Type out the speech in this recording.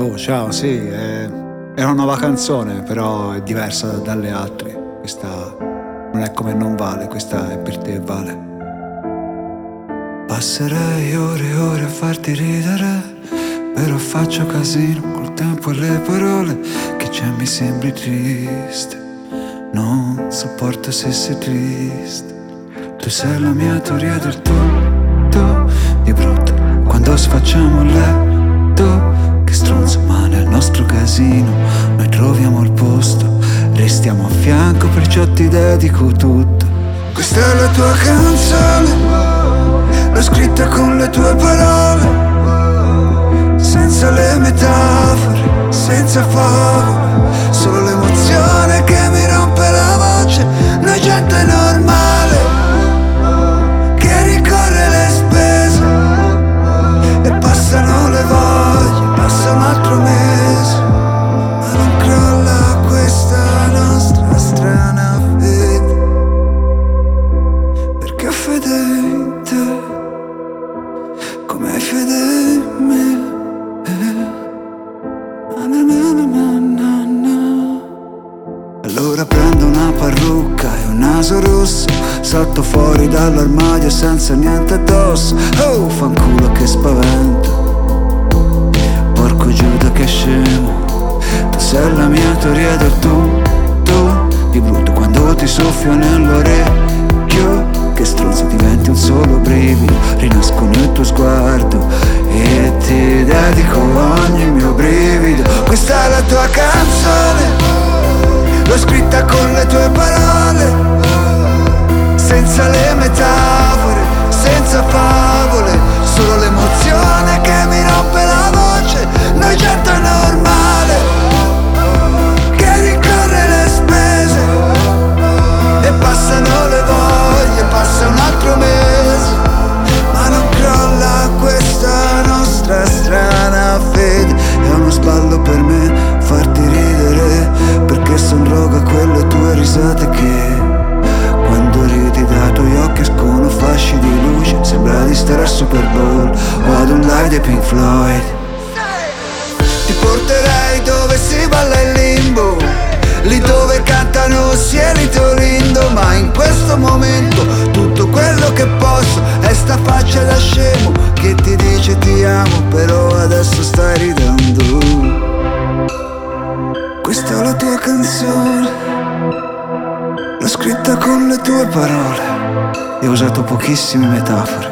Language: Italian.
Oh, ciao, sì, è una nuova canzone, però è diversa dalle altre. Questa non è come non vale, questa è per te e vale. Passerei ore e ore a farti ridere, però faccio casino col tempo e le parole. Che c'è, mi sembri triste, non sopporto se sei triste. Tu sei la mia teoria del tutto di brutto, quando sfacciamo il letto. Che stronzo, ma nel nostro casino noi troviamo il posto, restiamo a fianco, perciò ti dedico tutto. Questa è la tua canzone, l'ho scritta con le tue parole, senza le metafore, senza favole, solo l'emozione che mi rompe la voce. Noi gente normale che ricorre le spese e passano le voglie, passa un altro mese, ma non crolla questa nostra strana fede, perché ho fede in te come hai fede in me. Allora prendo una parrucca e un naso rosso, salto fuori dall'armadio senza niente addosso. Oh, fanculo che spavento, porco Giuda che scemo. Tu sei la mia teoria del tutto di brutto, quando ti soffio nell'orecchio. Che stronzo, diventi un solo brivido, rinasco nel tuo sguardo e ti dedico ogni mio brivido. Questa è la tua canzone, l'ho scritta con le tue parole, senza le metafore, senza favole, solo l'emozione che mi rompe la voce. Noi gente normale che ricorre le spese e passano le voglie, passa un altro mese, ma non crolla questa nostra strana fede. È uno sballo per me farti ridere, perché son droga quelle tue risate che quando ridi dai tuoi occhi escono fasci di luce. Sembra di stare al Super Bowl o ad un live dei Pink Floyd. Ti porterei dove si balla il limbo, lì dove cantano Cielito lindo. Ma in questo momento tutto quello che posso è sta faccia da scemo che ti dice ti amo, però adesso stai ridendo. Questa è la tua canzone, l'ho scritta con le tue parole e ho usato pochissime metafore,